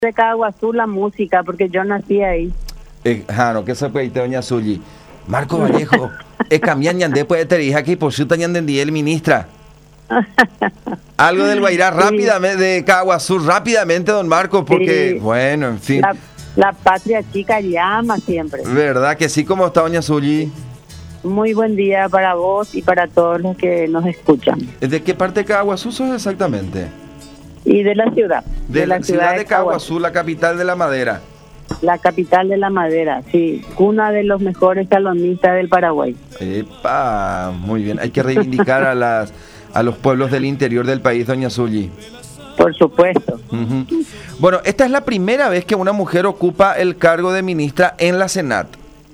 de Caguazú la música, porque yo nací ahí. Jano, ¿qué se puede decir, doña Zully? Marco Vallejo, cambian ñandé puede te dije aquí por chuta ñandendí el ministra. Algo del Guairá rápidamente, de Caguazú rápidamente, don Marco, porque, bueno, en fin. La patria chica llama siempre. ¿Verdad que sí? ¿Cómo está, doña Zully? Muy buen día para vos y para todos los que nos escuchan. ¿De qué parte de Caguazú sos exactamente? Y de la ciudad. De la ciudad de Caguazú, la capital de la madera. La capital de la madera, sí. Cuna de los mejores salonistas del Paraguay. ¡Epa! Muy bien. Hay que reivindicar a los pueblos del interior del país, doña Zully. Por supuesto. Uh-huh. Bueno, esta es la primera vez que una mujer ocupa el cargo de ministra en la Senat.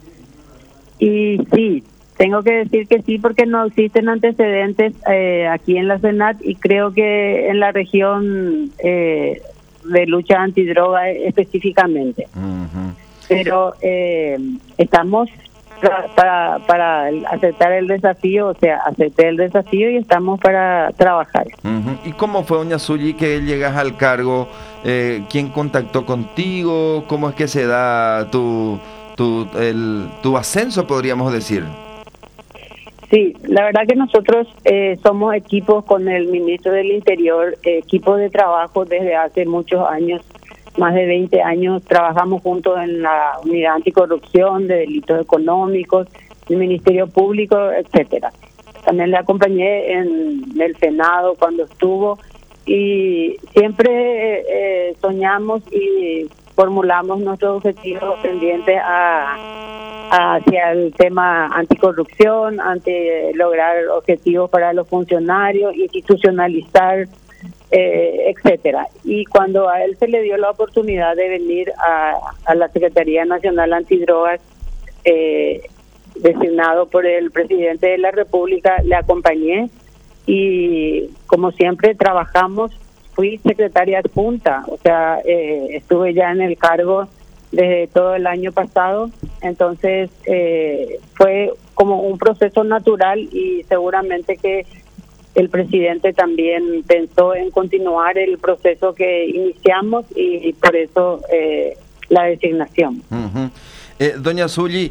Y sí, tengo que decir que sí, porque no existen antecedentes aquí en la Senat y creo que en la región de lucha antidroga específicamente. Uh-huh. Pero estamos para aceptar el desafío, o sea, acepté el desafío y estamos para trabajar. Uh-huh. ¿Y cómo fue, doña Zully, que llegas al cargo? ¿Quién contactó contigo? ¿Cómo es que se da tu ascenso, podríamos decir? Sí, la verdad que nosotros somos equipos con el ministro del Interior, equipo de trabajo desde hace muchos años, más de 20 años, trabajamos juntos en la Unidad Anticorrupción, de Delitos Económicos, el Ministerio Público, etcétera. También le acompañé en el Senado cuando estuvo y siempre soñamos y formulamos nuestros objetivos pendientes hacia el tema anticorrupción, ante lograr objetivos para los funcionarios, institucionalizar, etcétera. Y cuando a él se le dio la oportunidad de venir a la Secretaría Nacional Antidrogas, designado por el presidente de la República, le acompañé y como siempre trabajamos. Fui secretaria adjunta, o sea, estuve ya en el cargo desde todo el año pasado, entonces fue como un proceso natural y seguramente que el presidente también pensó en continuar el proceso que iniciamos y por eso la designación. Uh-huh. Doña Zully,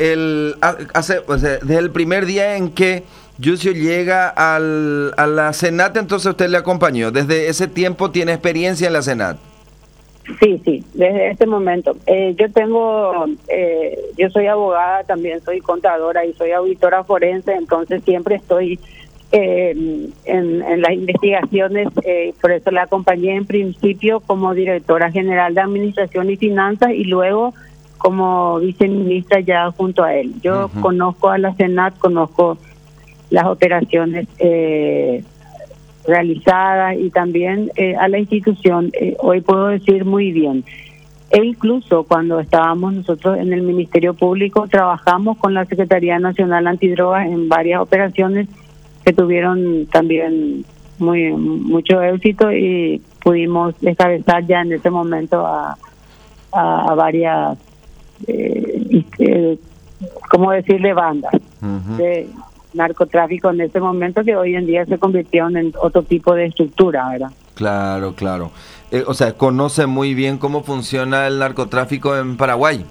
desde el primer día en que Yucio llega a la Senat, entonces usted le acompañó. Desde ese tiempo tiene experiencia en la Senat. Sí, desde este momento. Yo soy abogada, también soy contadora y soy auditora forense, entonces siempre estoy en las investigaciones, por eso la acompañé en principio como directora general de Administración y Finanzas y luego como viceministra ya junto a él. Yo uh-huh. Conozco a la Senat, conozco las operaciones realizadas y también a la institución, hoy puedo decir muy bien. E incluso cuando estábamos nosotros en el Ministerio Público, trabajamos con la Secretaría Nacional Antidrogas en varias operaciones que tuvieron también mucho éxito y pudimos descabezar ya en ese momento a varias, ¿cómo decirle?, bandas uh-huh. de narcotráfico en ese momento que hoy en día se convirtieron en otro tipo de estructura, ¿verdad? Claro. O sea, conoce muy bien cómo funciona el narcotráfico en Paraguay.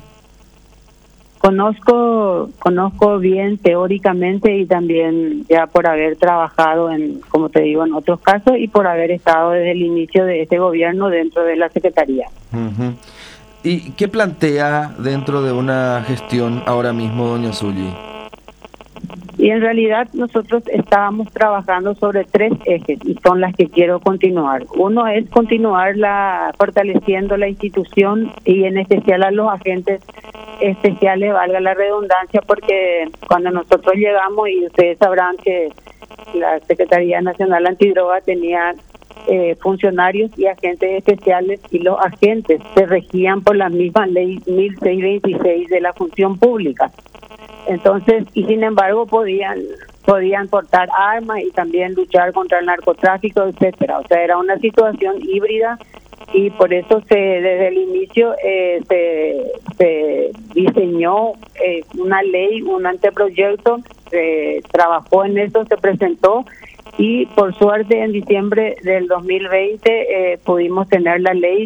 Conozco bien teóricamente y también ya por haber trabajado como te digo, en otros casos y por haber estado desde el inicio de este gobierno dentro de la Secretaría. Uh-huh. ¿Y qué plantea dentro de una gestión ahora mismo, doña Zully? Y en realidad nosotros estábamos trabajando sobre 3 ejes y son las que quiero continuar. Uno es continuar fortaleciendo la institución y en especial a los agentes especiales, valga la redundancia, porque cuando nosotros llegamos, y ustedes sabrán que la Secretaría Nacional Antidroga tenía funcionarios y agentes especiales y los agentes se regían por la misma ley 1626 de la función pública. Entonces, y sin embargo podían portar armas y también luchar contra el narcotráfico, etcétera. O sea, era una situación híbrida y por eso desde el inicio se diseñó una ley, un anteproyecto, se trabajó en eso, se presentó y por suerte en diciembre del 2020 pudimos tener la ley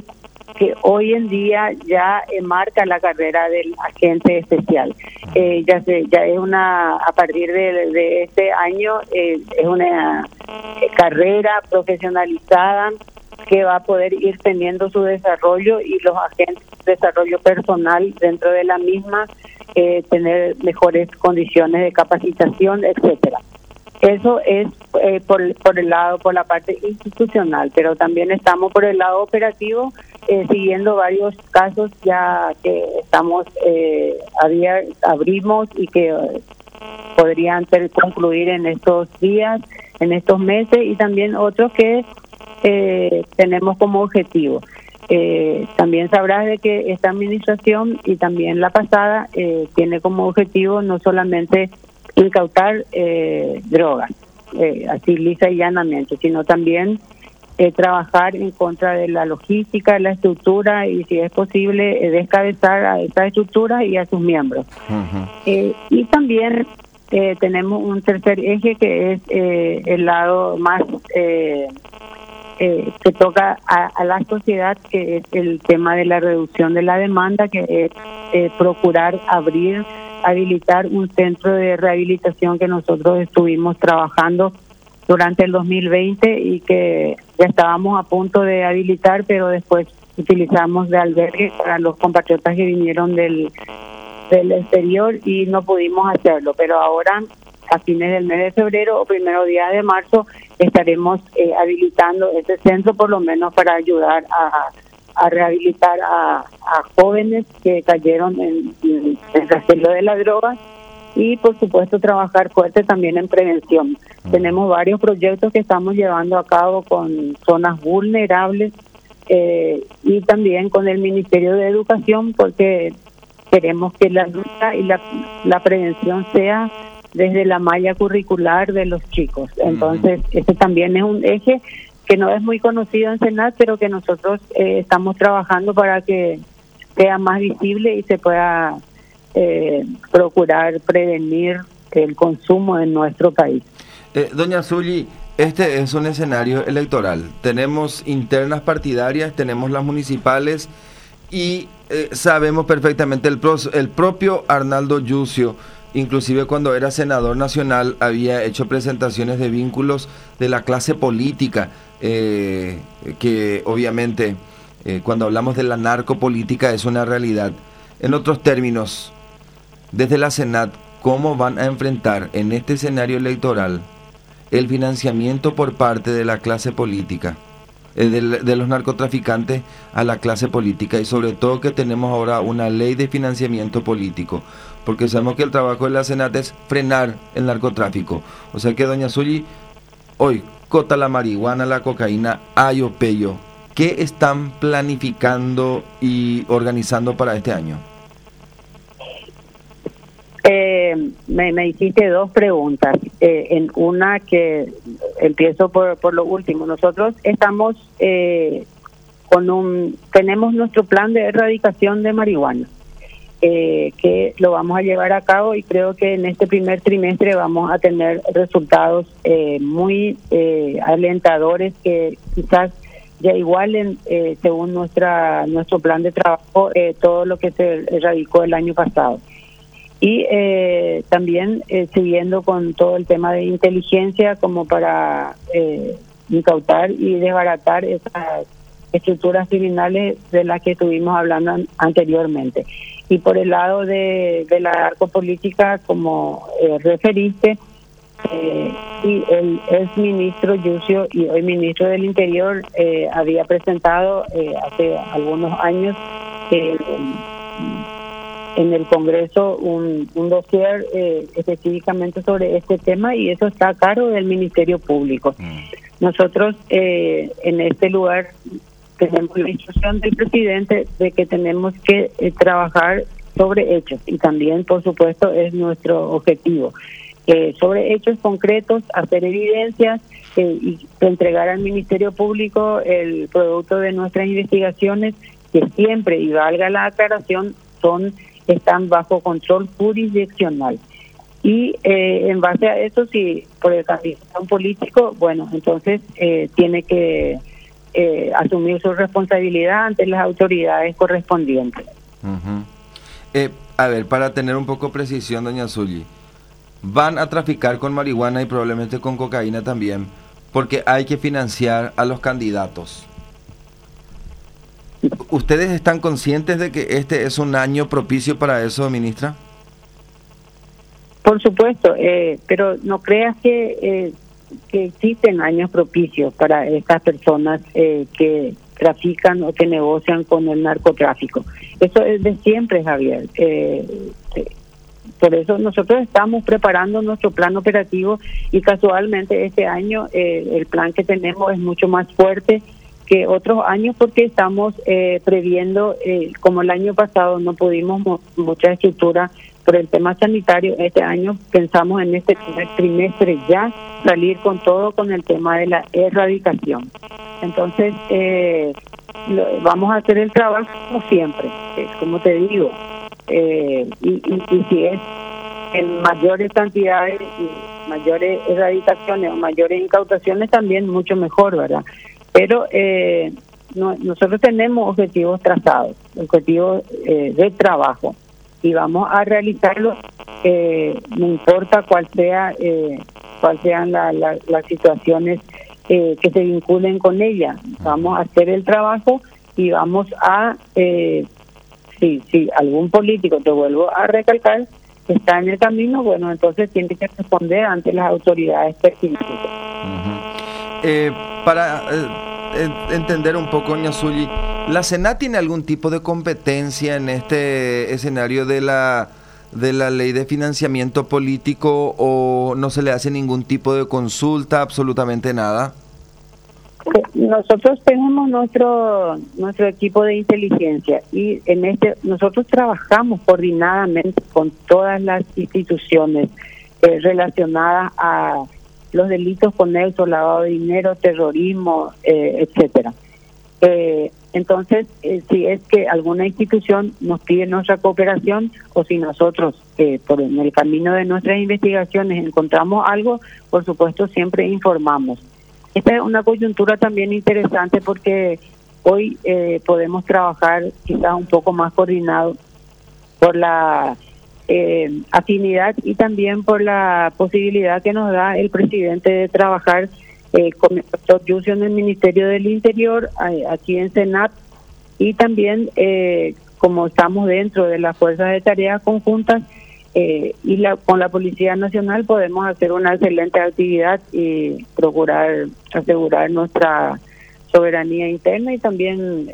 que hoy en día ya marca la carrera del agente especial. Ya es a partir de este año, es una carrera profesionalizada que va a poder ir teniendo su desarrollo, y los agentes de desarrollo personal dentro de la misma, tener mejores condiciones de capacitación, etcétera. Eso es por la parte institucional, pero también estamos por el lado operativo, siguiendo varios casos ya que estamos abrimos y que podrían concluir en estos días, en estos meses, y también otros que tenemos como objetivo. También sabrás de que esta administración y también la pasada tiene como objetivo no solamente incautar drogas, así lisa y llanamente, sino también trabajar en contra de la logística, de la estructura, y si es posible descabezar a esa estructura y a sus miembros. Y también tenemos un tercer eje que es el lado más que toca a la sociedad, que es el tema de la reducción de la demanda, que es procurar habilitar un centro de rehabilitación que nosotros estuvimos trabajando durante el 2020 y que ya estábamos a punto de habilitar, pero después utilizamos de albergue para los compatriotas que vinieron del exterior y no pudimos hacerlo. Pero ahora, a fines del mes de febrero o primeros días de marzo, estaremos habilitando ese centro, por lo menos para ayudar a rehabilitar a jóvenes que cayeron en el trastorno de la droga, y por supuesto trabajar fuerte también en prevención. Tenemos varios proyectos que estamos llevando a cabo con zonas vulnerables, y también con el Ministerio de Educación, porque queremos que la lucha y la prevención sea desde la malla curricular de los chicos. Entonces, ese también es un eje que no es muy conocido en Senat, pero que nosotros estamos trabajando para que sea más visible y se pueda procurar prevenir el consumo en nuestro país. Doña Zully, este es un escenario electoral. Tenemos internas partidarias, tenemos las municipales, y sabemos perfectamente el propio Arnaldo Yucio, inclusive cuando era senador nacional, había hecho presentaciones de vínculos de la clase política, que obviamente cuando hablamos de la narcopolítica es una realidad. En otros términos, desde la Senat, ¿cómo van a enfrentar en este escenario electoral el financiamiento por parte de la clase política, de los narcotraficantes a la clase política, y sobre todo que tenemos ahora una ley de financiamiento político? Porque sabemos que el trabajo de la Senat es frenar el narcotráfico. O sea que, doña Zully, hoy, cota la marihuana, la cocaína, ayo, pello, ¿qué están planificando y organizando para este año? Me hiciste dos preguntas. En una, que empiezo por lo último. Nosotros estamos tenemos nuestro plan de erradicación de marihuana, que lo vamos a llevar a cabo, y creo que en este primer trimestre vamos a tener resultados muy alentadores, que quizás ya igualen, según nuestro plan de trabajo, todo lo que se erradicó el año pasado. Y también siguiendo con todo el tema de inteligencia, como para incautar y desbaratar esas estructuras criminales de las que estuvimos hablando anteriormente. Y por el lado de la narcopolítica, como referiste, y el exministro Yucio, y hoy ministro del Interior, había presentado hace algunos años en el Congreso un dossier específicamente sobre este tema, y eso está a cargo del Ministerio Público. Nosotros en este lugar tenemos la instrucción del presidente de que tenemos que trabajar sobre hechos, y también, por supuesto, es nuestro objetivo. Sobre hechos concretos, hacer evidencias y entregar al Ministerio Público el producto de nuestras investigaciones, que siempre, y valga la aclaración, están bajo control jurisdiccional. Y en base a eso, si por el candidato político, bueno, entonces tiene que asumir su responsabilidad ante las autoridades correspondientes. A ver, para tener un poco precisión, doña Zully, van a traficar con marihuana y probablemente con cocaína también, porque hay que financiar a los candidatos. ¿Ustedes están conscientes de que este es un año propicio para eso, ministra? Por supuesto, pero no creas que existen años propicios para estas personas que trafican o que negocian con el narcotráfico. Eso es de siempre, Javier. Por eso nosotros estamos preparando nuestro plan operativo y casualmente este año el plan que tenemos es mucho más fuerte que otros años porque estamos previendo, como el año pasado no pudimos mucha estructura por el tema sanitario, este año pensamos en este primer trimestre ya salir con todo con el tema de la erradicación. Entonces, vamos a hacer el trabajo como siempre, como te digo, y si es en mayores cantidades y mayores erradicaciones o mayores incautaciones también mucho mejor, ¿verdad? Pero nosotros tenemos objetivos trazados, objetivos de trabajo, y vamos a realizarlo, no importa cuál sean las situaciones que se vinculen con ella. Vamos a hacer el trabajo y vamos a, si algún político, te vuelvo a recalcar, está en el camino, bueno, entonces tiene que responder ante las autoridades pertinentes. Para entender un poco, doña Zully, ¿la SENAT tiene algún tipo de competencia en este escenario de la ley de financiamiento político o no se le hace ningún tipo de consulta, absolutamente nada? Nosotros tenemos nuestro equipo de inteligencia y nosotros trabajamos coordinadamente con todas las instituciones relacionadas a los delitos conexos, lavado de dinero, terrorismo, etcétera. Entonces, si es que alguna institución nos pide nuestra cooperación o si nosotros en el camino de nuestras investigaciones encontramos algo, por supuesto siempre informamos. Esta es una coyuntura también interesante porque hoy podemos trabajar quizás un poco más coordinado por la afinidad y también por la posibilidad que nos da el presidente de trabajar con el doctor Yucio en el Ministerio del Interior, aquí en Senat, y también como estamos dentro de las fuerzas de tareas conjuntas con la Policía Nacional podemos hacer una excelente actividad y procurar asegurar nuestra soberanía interna y también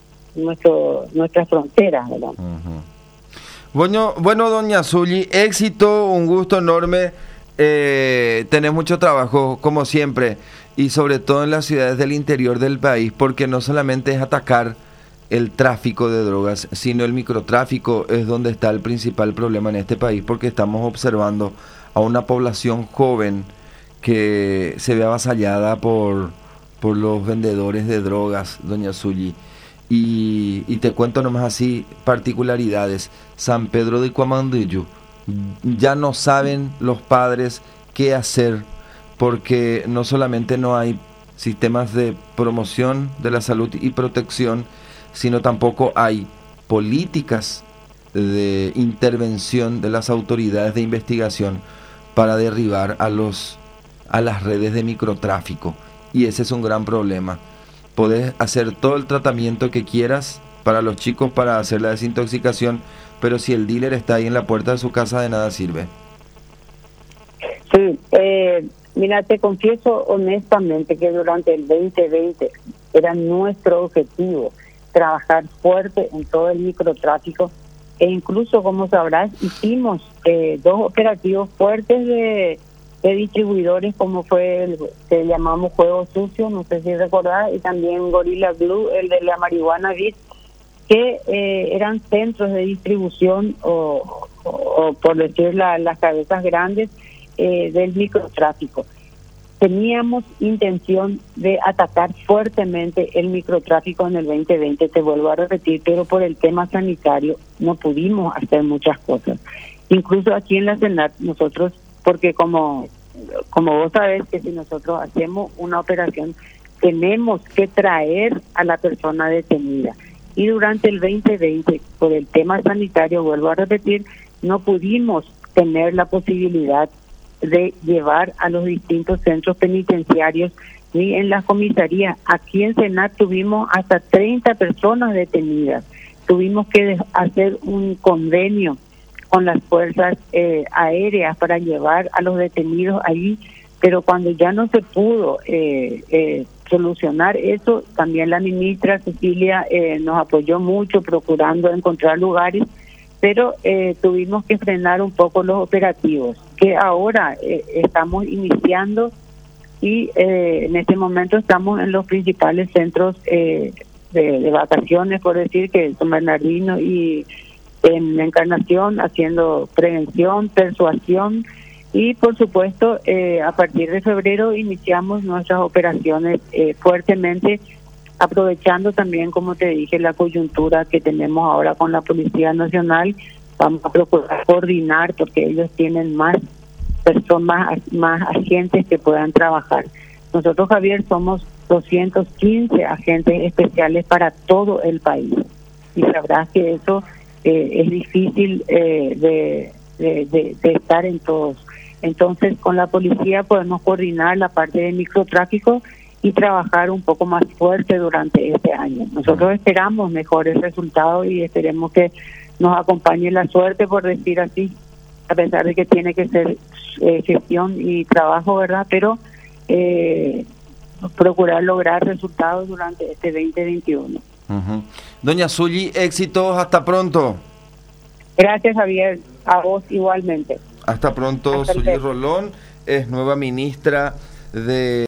nuestras fronteras, ¿verdad? Bueno, doña Zully, éxito, un gusto enorme. Tenés mucho trabajo, como siempre, y sobre todo en las ciudades del interior del país, porque no solamente es atacar el tráfico de drogas, sino el microtráfico es donde está el principal problema en este país, porque estamos observando a una población joven que se ve avasallada por los vendedores de drogas, doña Zully. Y te cuento nomás así particularidades. San Pedro de Cuamandillo, ya no saben los padres qué hacer, porque no solamente no hay sistemas de promoción de la salud y protección, sino tampoco hay políticas de intervención de las autoridades de investigación para derribar a las redes de microtráfico. Y ese es un gran problema. Podés hacer todo el tratamiento que quieras para los chicos para hacer la desintoxicación, pero si el dealer está ahí en la puerta de su casa, de nada sirve. Sí, mira, te confieso honestamente que durante el 2020 era nuestro objetivo trabajar fuerte en todo el microtráfico e incluso, como sabrás, hicimos 2 operativos fuertes de distribuidores, como fue el que llamamos Juego Sucio, no sé si recordás, y también Gorilla Blue, el de la marihuana Beat, que eran centros de distribución o por decir las cabezas grandes del microtráfico. Teníamos intención de atacar fuertemente el microtráfico en el 2020, te vuelvo a repetir, pero por el tema sanitario no pudimos hacer muchas cosas. Incluso aquí en la Senat nosotros, porque como vos sabés que si nosotros hacemos una operación tenemos que traer a la persona detenida. Y durante el 2020, por el tema sanitario, vuelvo a repetir, no pudimos tener la posibilidad de llevar a los distintos centros penitenciarios ni en las comisarías. Aquí en Senat tuvimos hasta 30 personas detenidas. Tuvimos que hacer un convenio con las fuerzas aéreas para llevar a los detenidos allí, pero cuando ya no se pudo solucionar eso, también la ministra Cecilia nos apoyó mucho procurando encontrar lugares, pero tuvimos que frenar un poco los operativos, que ahora estamos iniciando y en este momento estamos en los principales centros de vacaciones, por decir, que San Bernardino y en la Encarnación, haciendo prevención, persuasión, y por supuesto a partir de febrero iniciamos nuestras operaciones fuertemente, aprovechando también, como te dije, la coyuntura que tenemos ahora con la Policía Nacional. Vamos a procurar coordinar porque ellos tienen más personas, más agentes que puedan trabajar. Nosotros, Javier, somos 215 agentes especiales para todo el país y sabrás que eso es difícil de estar en todos. Entonces, con la policía podemos coordinar la parte de microtráfico y trabajar un poco más fuerte durante este año. Nosotros esperamos mejores resultados y esperemos que nos acompañe la suerte, por decir así, a pesar de que tiene que ser gestión y trabajo, ¿verdad? Pero procurar lograr resultados durante este 2021. Doña Zully, éxitos, hasta pronto. Gracias, Javier, a vos igualmente. Hasta pronto. Zully Rolón es nueva ministra de